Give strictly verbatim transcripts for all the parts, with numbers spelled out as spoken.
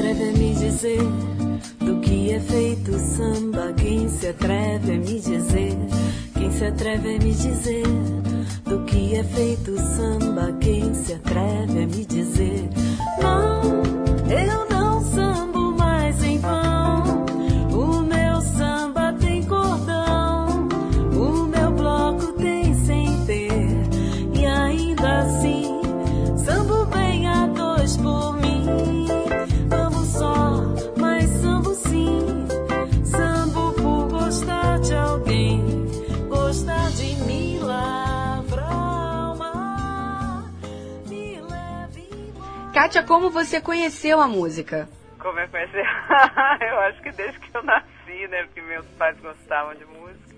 atreve a me dizer do que é feito o samba? Quem se atreve a me dizer? Quem se atreve a me dizer do que é feito o samba? Quem se atreve a me dizer? Não, eu não sambo mais em vão. O meu samba tem cordão, o meu bloco tem sem ter, e ainda assim sambo bem a dois por mim. Amo só, mas sambo sim. Sambo por gostar de alguém, gostar de me lavrar alma, me leve embora. Kátia, como você conheceu a música? Como eu conheci? Eu acho que desde que eu nasci, né? Porque meus pais gostavam de música.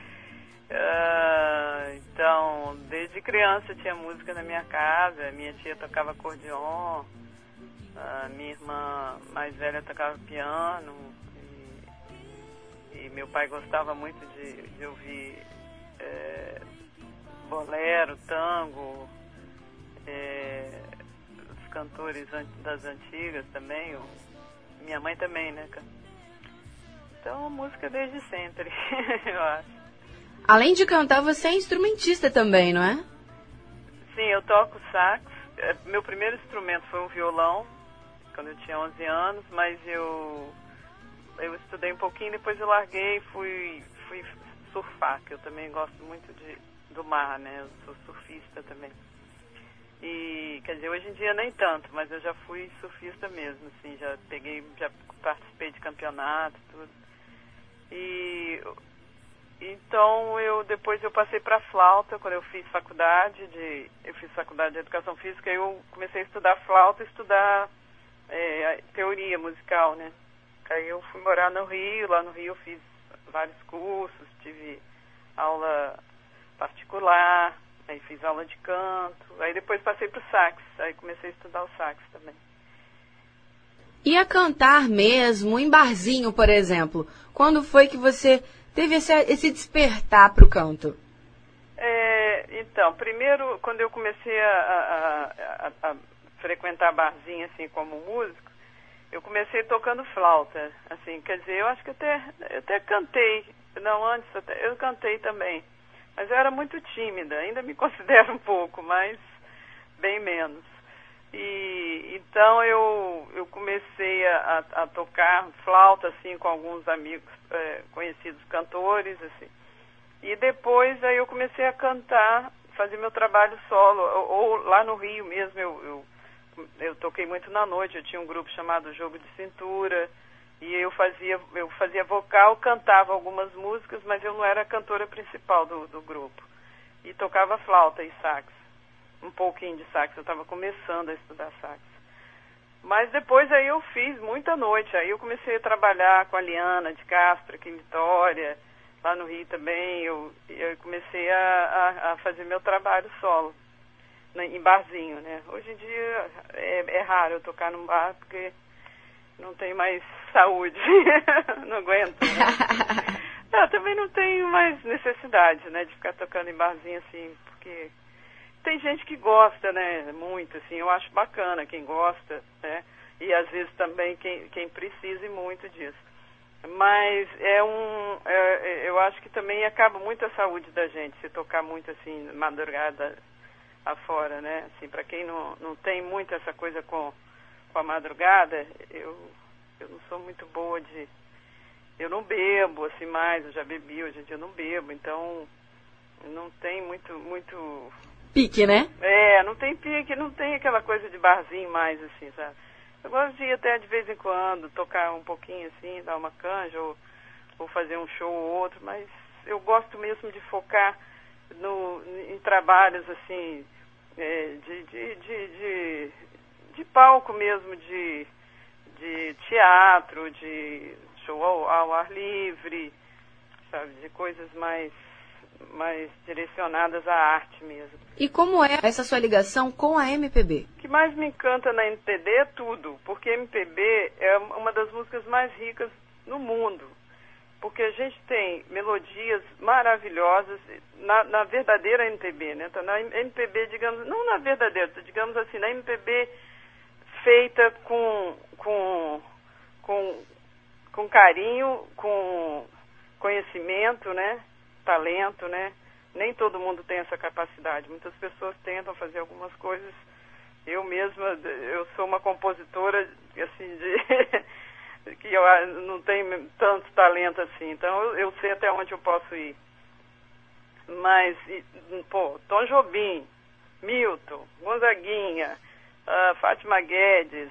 Uh, então, desde criança tinha música na minha casa. Minha tia tocava acordeon, uh, minha irmã mais velha tocava piano, e, e meu pai gostava muito de, de ouvir é, bolero, tango, é, os cantores das antigas também, o, minha mãe também, né? Então, música desde sempre, eu acho. Além de cantar, você é instrumentista também, não é? Sim, eu toco sax. Meu primeiro instrumento foi um violão, quando eu tinha onze anos, mas eu, eu estudei um pouquinho, depois eu larguei e fui, fui surfar, que eu também gosto muito de, do mar, né? Eu sou surfista também. E, quer dizer, hoje em dia nem tanto, mas eu já fui surfista mesmo, assim, já peguei, já participei de campeonato e tudo. E então eu depois eu passei para flauta quando eu fiz faculdade de eu fiz faculdade de educação física. Eu comecei a estudar flauta, estudar é, teoria musical, né? Aí eu fui morar no Rio. Lá no Rio eu fiz vários cursos, tive aula particular, aí fiz aula de canto, aí depois passei para o sax, aí comecei a estudar o sax também. E a cantar mesmo, em barzinho, por exemplo? Quando foi que você teve esse, esse despertar para o canto? É, então, primeiro, quando eu comecei a, a, a, a frequentar barzinho, assim, como músico, eu comecei tocando flauta, assim, quer dizer, eu acho que até, eu até cantei, não, antes até, eu cantei também, mas eu era muito tímida, ainda me considero um pouco, mas bem menos. E então eu, eu comecei a, a, a tocar flauta, assim, com alguns amigos é, conhecidos cantores, assim. E depois aí eu comecei a cantar, fazer meu trabalho solo, ou, ou lá no Rio mesmo, eu, eu, eu toquei muito na noite, eu tinha um grupo chamado Jogo de Cintura, e eu fazia, eu fazia vocal, cantava algumas músicas, mas eu não era a cantora principal do, do grupo. E tocava flauta e sax. Um pouquinho de sax, eu estava começando a estudar sax. Mas depois aí eu fiz muita noite, aí eu comecei a trabalhar com a Liana de Castro, aqui em Vitória, lá no Rio também, eu, eu comecei a, a, a fazer meu trabalho solo, né, em barzinho, né. Hoje em dia é, é raro eu tocar num bar, porque não tem mais saúde, não aguento, né. Não, também não tenho mais necessidade, né, de ficar tocando em barzinho assim, porque tem gente que gosta, né, muito, assim, eu acho bacana quem gosta, né, e às vezes também quem, quem precise muito disso. Mas é um, é, eu acho que também acaba muito a saúde da gente, se tocar muito, assim, madrugada afora, né, assim, para quem não, não tem muito essa coisa com, com a madrugada, eu, eu não sou muito boa de, eu não bebo, assim, mais, eu já bebi, hoje em dia eu não bebo, então não tem muito, muito... Pique, né? É, não tem pique, não tem aquela coisa de barzinho mais, assim, sabe? Eu gosto de ir até de vez em quando, tocar um pouquinho, assim, dar uma canja, ou, ou fazer um show ou outro, mas eu gosto mesmo de focar no, em trabalhos, assim, é, de, de, de, de, de palco mesmo, de, de teatro, de show ao, ao ar livre, sabe? De coisas mais... mais direcionadas à arte mesmo. E como é essa sua ligação com a M P B? O que mais me encanta na M P B é tudo, porque M P B é uma das músicas mais ricas no mundo, porque a gente tem melodias maravilhosas na, na verdadeira M P B, né? Então, na M P B, digamos, não na verdadeira, digamos assim, na M P B feita com, com, com, com carinho, com conhecimento, né? Talento, né? Nem todo mundo tem essa capacidade. Muitas pessoas tentam fazer algumas coisas. Eu mesma, eu sou uma compositora, assim, de que eu não tenho tanto talento assim. Então, eu, eu sei até onde eu posso ir. Mas, pô, Tom Jobim, Milton, Gonzaguinha, uh, Fátima Guedes,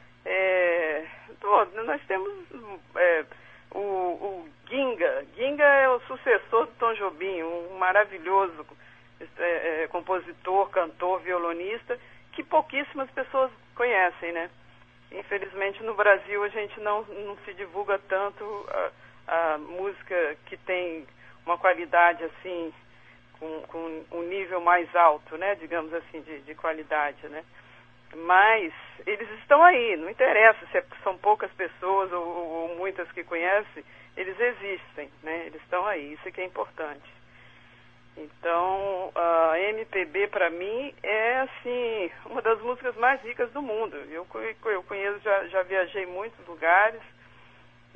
é, pô, nós temos é, o, o Ginga. Ginga é o sucessor do Tom Jobim, um maravilhoso é, é, compositor, cantor, violonista, que pouquíssimas pessoas conhecem, né? Infelizmente, no Brasil, a gente não, não se divulga tanto a, a música que tem uma qualidade, assim, com, com um nível mais alto, né? Digamos assim, de, de qualidade, né? Mas eles estão aí, não interessa se são poucas pessoas ou, ou muitas que conhecem, eles existem, né? Eles estão aí, isso é que é importante. Então, a M P B para mim é, assim, uma das músicas mais ricas do mundo. Eu, eu conheço, já, já viajei em muitos lugares e,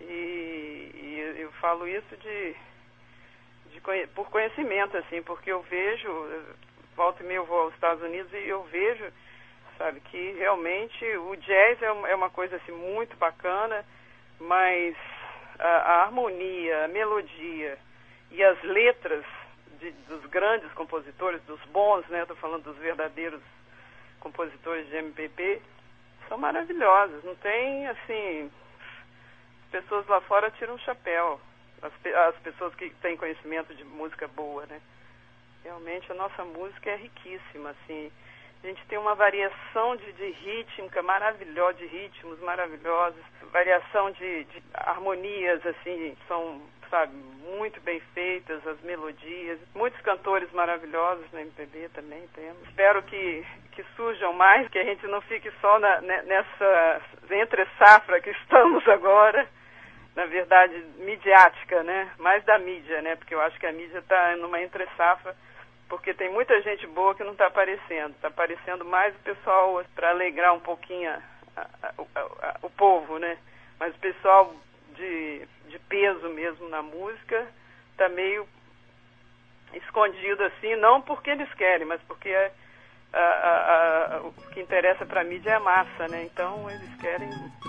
e eu falo isso de, de, por conhecimento, assim, porque eu vejo, volta e meia eu vou aos Estados Unidos e eu vejo, sabe, que realmente o jazz é uma, é uma coisa, assim, muito bacana, mas a, a harmonia, a melodia e as letras De, dos grandes compositores, dos bons, né? Estou falando dos verdadeiros compositores de M P B, são maravilhosos. Não tem, assim, as pessoas lá fora tiram o chapéu. As, as pessoas que têm conhecimento de música boa, né? Realmente a nossa música é riquíssima, assim. A gente tem uma variação de, de rítmica maravilhosa, de ritmos maravilhosos, variação de, de harmonias, assim, são, sabe, muito bem feitas, as melodias, muitos cantores maravilhosos na M P B também temos. Espero que, que surjam mais, que a gente não fique só na, nessa entre safra que estamos agora, na verdade, midiática, né? Mais da mídia, né? Porque eu acho que a mídia está numa entre safra, porque tem muita gente boa que não está aparecendo. Está aparecendo mais o pessoal para alegrar um pouquinho a, a, a, a, o povo, né? Mas o pessoal de, de peso mesmo na música está meio escondido assim, não porque eles querem, mas porque a, a, a, o que interessa para a mídia é a massa, né? Então eles querem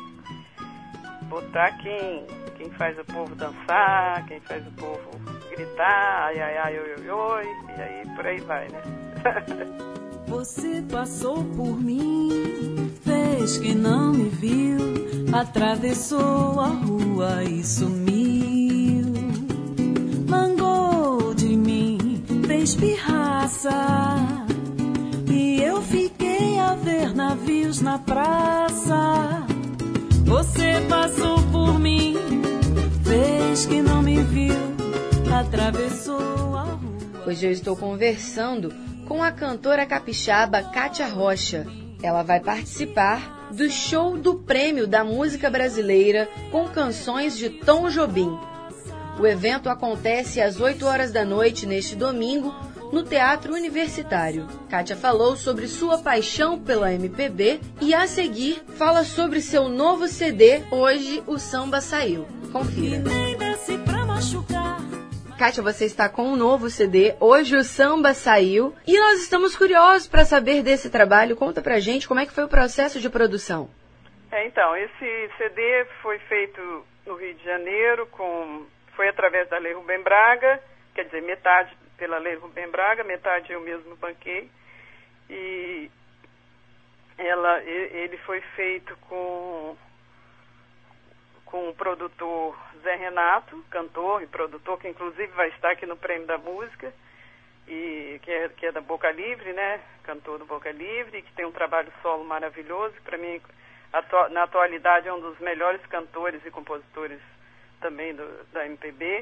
botar quem, quem faz o povo dançar, quem faz o povo gritar, ai, ai, ai, oi, oi, oi, e aí por aí vai, né? Você passou por mim, fez que não me viu, atravessou a rua e sumiu. Mangou de mim, fez pirraça, e eu fiquei a ver navios na praça. Você passou por mim, fez que não me viu, atravessou a rua. Hoje eu estou conversando com a cantora capixaba Kátia Rocha. Ela vai participar do show do Prêmio da Música Brasileira com canções de Tom Jobim. O evento acontece às oito horas da noite neste domingo no Teatro Universitário. Kátia falou sobre sua paixão pela M P B e, a seguir, fala sobre seu novo C D, Hoje o Samba Saiu. Confira. Kátia, você está com um novo C D, Hoje o Samba Saiu, e nós estamos curiosos para saber desse trabalho. Conta pra gente como é que foi o processo de produção. É, então, esse C D foi feito no Rio de Janeiro, com, foi através da Lei Rubem Braga, quer dizer, metade pela Lei Rubem Braga, metade eu mesmo banquei, e ela, ele foi feito com, com o produtor Zé Renato, cantor e produtor, que inclusive vai estar aqui no Prêmio da Música, e que é, que é da Boca Livre, né, cantor do Boca Livre, que tem um trabalho solo maravilhoso, para mim, atu- na atualidade é um dos melhores cantores e compositores também do, da M P B.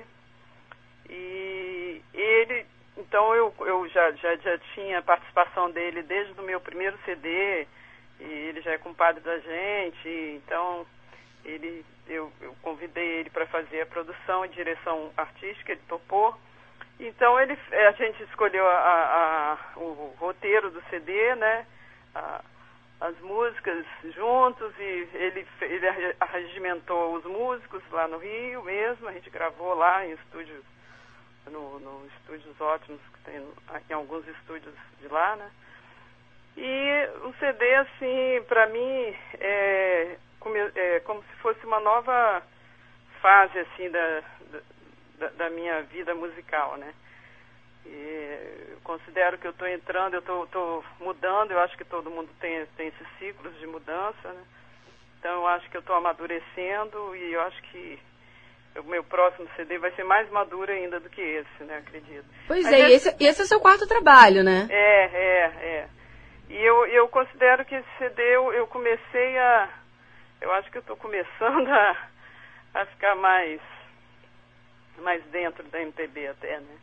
E ele, então eu, eu já, já, já tinha participação dele desde o meu primeiro C D, e ele já é compadre da gente, então ele, eu, eu convidei ele para fazer a produção e direção artística, ele topou. Então ele, a gente escolheu a, a, o roteiro do C D, né, a, as músicas juntos e ele, ele arregimentou os músicos lá no Rio mesmo, a gente gravou lá em estúdios, no, no estúdios ótimos que tem aqui em alguns estúdios de lá, né? E o C D, assim, para mim, é, é como se fosse uma nova fase, assim, da, da, da minha vida musical, né? E eu considero que eu estou entrando, eu estou mudando, eu acho que todo mundo tem, tem esses ciclos de mudança, né? Então eu acho que eu estou amadurecendo e eu acho que o meu próximo C D vai ser mais maduro ainda do que esse, né? Acredito. Pois é, e esse, esse é o seu quarto trabalho, né? É, é, é. E eu, eu considero que esse C D eu, eu comecei a... Eu acho que eu estou começando a, a ficar mais, mais dentro da M P B até, né?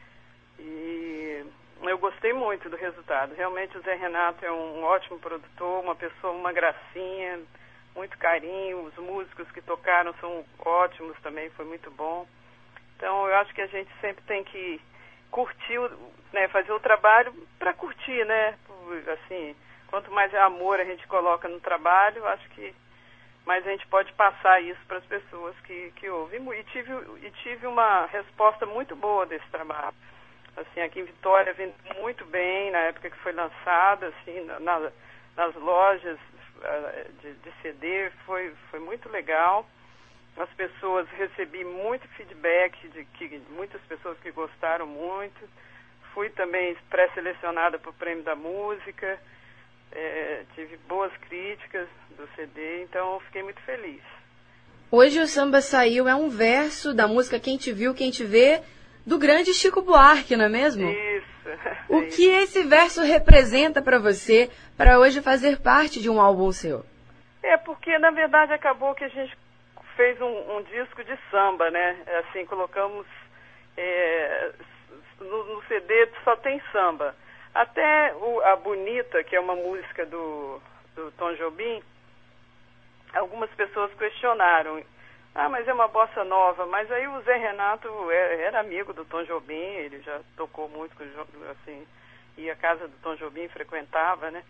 E eu gostei muito do resultado. Realmente o Zé Renato é um ótimo produtor, uma pessoa, uma gracinha, muito carinho. Os músicos que tocaram são ótimos também, foi muito bom. Então eu acho que a gente sempre tem que curtir, né, fazer o trabalho para curtir, né? Assim, quanto mais amor a gente coloca no trabalho, eu acho que mais a gente pode passar isso para as pessoas que, que ouvem. E tive, e tive uma resposta muito boa desse trabalho. Assim, aqui em Vitória vendeu muito bem na época que foi lançada, assim, na, nas lojas uh, de, de C D, foi, foi muito legal. As pessoas, recebi muito feedback de que muitas pessoas que gostaram muito. Fui também pré-selecionada para o Prêmio da Música, é, tive boas críticas do C D, então fiquei muito feliz. Hoje o Samba Saiu é um verso da música Quem Te Viu, Quem Te Vê, do grande Chico Buarque, não é mesmo? Isso. O é que isso. esse verso representa para você, para hoje fazer parte de um álbum seu? É porque, na verdade, acabou que a gente fez um, um disco de samba, né? Assim, colocamos... É, no, no C D só tem samba. Até o, a Bonita, que é uma música do, do Tom Jobim, algumas pessoas questionaram. Ah, mas é uma bossa nova. Mas aí o Zé Renato era amigo do Tom Jobim, ele já tocou muito, assim, ia à casa do Tom Jobim, frequentava, né?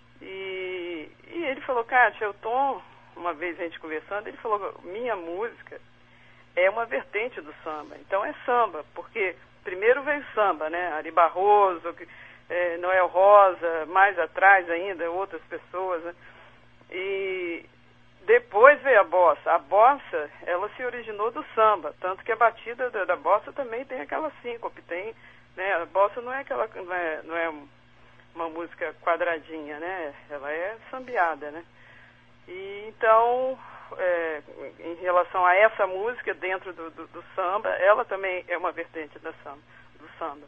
E, e ele falou, Kátia, o Tom, uma vez a gente conversando, ele falou, minha música é uma vertente do samba. Então é samba, porque primeiro veio samba, né? Ari Barroso, é, Noel Rosa, mais atrás ainda, outras pessoas, né? E... depois veio a bossa. A bossa, ela se originou do samba, tanto que a batida da, da bossa também tem aquela síncope, tem, né? A bossa não é aquela, não é, não é uma música quadradinha, né? Ela é sambiada, né? E então, é, em relação a essa música dentro do, do, do samba, ela também é uma vertente da samba, do samba.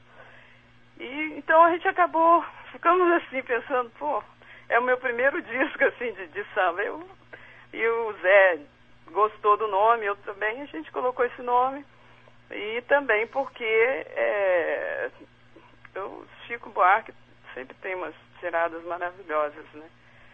E então a gente acabou, ficamos assim pensando, pô, é o meu primeiro disco assim de, de samba. Eu E o Zé gostou do nome, eu também, a gente colocou esse nome. E também porque é, o Chico Buarque sempre tem umas tiradas maravilhosas, né?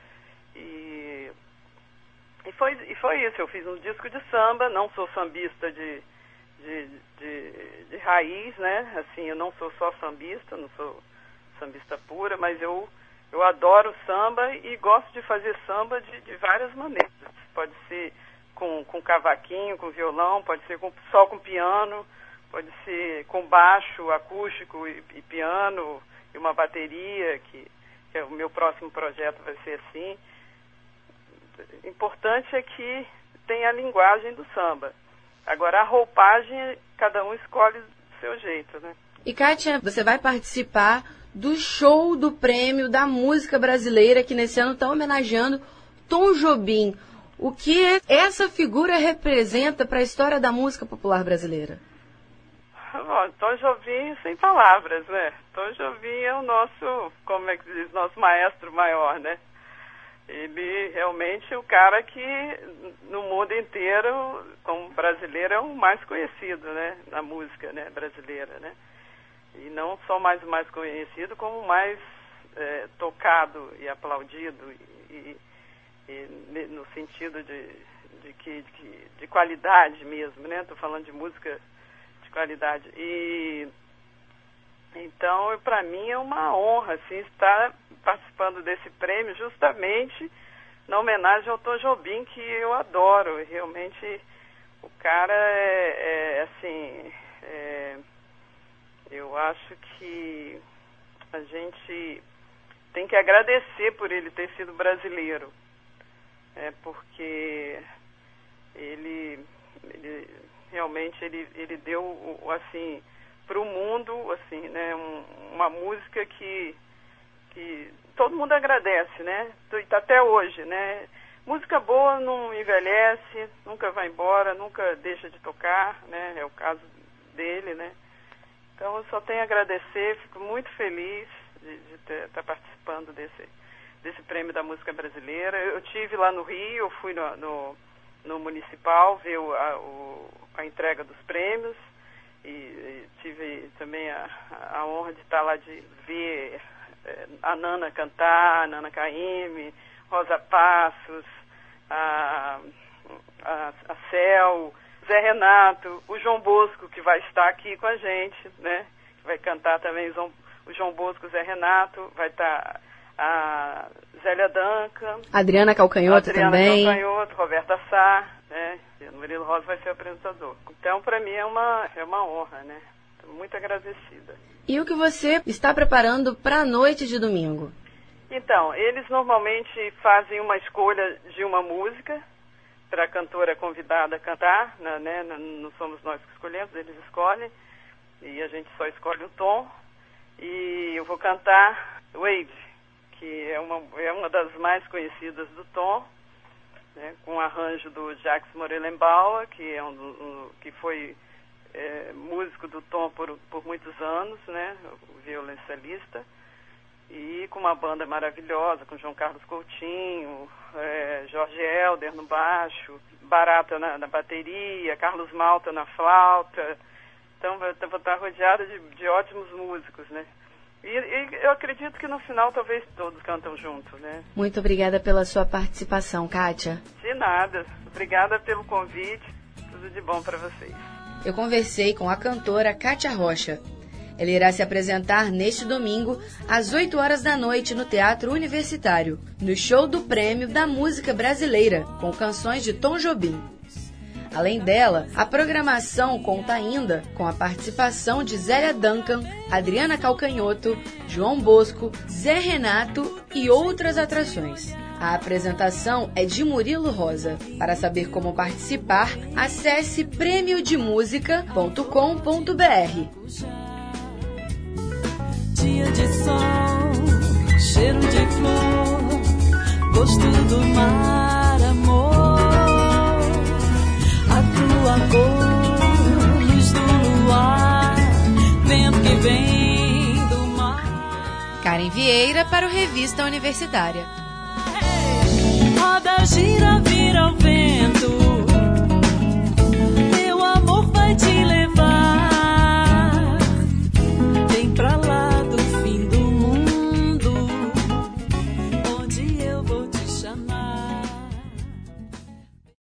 E, e, foi, e foi isso, eu fiz um disco de samba, não sou sambista de, de, de, de raiz, né? Assim, eu não sou só sambista, não sou sambista pura, mas eu... Eu adoro samba e gosto de fazer samba de, de várias maneiras. Pode ser com, com cavaquinho, com violão, pode ser com, só com piano, pode ser com baixo, acústico e, e piano, e uma bateria, que, que é o meu próximo projeto vai ser assim. O importante é que tem a linguagem do samba. Agora, a roupagem, cada um escolhe do seu jeito, né? E, Kátia, você vai participar do show do Prêmio da Música Brasileira, que nesse ano está homenageando Tom Jobim. O que essa figura representa para a história da música popular brasileira? Bom, Tom Jobim, sem palavras, né? Tom Jobim é o nosso, como é que diz, nosso maestro maior, né? Ele realmente é o cara que no mundo inteiro, como brasileiro, é o mais conhecido, né? Na música, né? Brasileira, né? E não só mais o mais conhecido, como o mais é, tocado e aplaudido, e, e, e no sentido de, de, que, de, de qualidade mesmo, né? Estou falando de música de qualidade. E então, para mim, é uma honra assim, estar participando desse prêmio justamente na homenagem ao Tom Jobim, que eu adoro. Realmente, o cara é, é assim, é, eu acho que a gente tem que agradecer por ele ter sido brasileiro, é, porque ele, ele realmente ele, ele deu, assim, para o mundo, assim, né, um, uma música que, que todo mundo agradece, né, até hoje, né. Música boa não envelhece, nunca vai embora, nunca deixa de tocar, né, é o caso dele, né. Então eu só tenho a agradecer, fico muito feliz de, de estar participando desse, desse prêmio da música brasileira. Eu tive lá no Rio, eu fui no, no, no Municipal ver o, a, o, a entrega dos prêmios e, e tive também a, a honra de estar lá, de ver é, a Nana cantar, a Nana Caymmi, Rosa Passos, a, a, a Cel, Zé Renato, o João Bosco, que vai estar aqui com a gente, né? Vai cantar também o João Bosco, o Zé Renato, vai estar a Zélia Duncan, Adriana Calcanhoto Adriana também. Calcanhoto, Roberta Sá, né? E o Murilo Rosa vai ser o apresentador. Então, para mim é uma, é uma honra, né? Estou muito agradecida. E o que você está preparando para a noite de domingo? Então, eles normalmente fazem uma escolha de uma música para a cantora convidada cantar, né? Não somos nós que escolhemos, eles escolhem, e a gente só escolhe o tom. E eu vou cantar Wade, que é uma, é uma das mais conhecidas do Tom, né? Com o arranjo do Jacques Morelenbaum, que, é um, um, que foi é, músico do Tom por, por muitos anos, né? O violoncelista. E com uma banda maravilhosa, com João Carlos Coutinho, é, Jorge Helder no baixo, Barata na, na bateria, Carlos Malta na flauta. Então, eu vou estar rodeada de, de ótimos músicos, né? E, e eu acredito que no final talvez todos cantam junto, né? Muito obrigada pela sua participação, Kátia. De nada. Obrigada pelo convite. Tudo de bom para vocês. Eu conversei com a cantora Kátia Rocha. Ela irá se apresentar neste domingo, às oito horas da noite, no Teatro Universitário, no show do Prêmio da Música Brasileira, com canções de Tom Jobim. Além dela, a programação conta ainda com a participação de Zélia Duncan, Adriana Calcanhoto, João Bosco, Zé Renato e outras atrações. A apresentação é de Murilo Rosa. Para saber como participar, acesse prêmio de música ponto com ponto b r. Dia de sol, cheiro de flor, gosto do mar, amor, a tua cor, luz do luar, vento que vem do mar. Karen Vieira para o Revista Universitária. Roda, gira, vira o vento.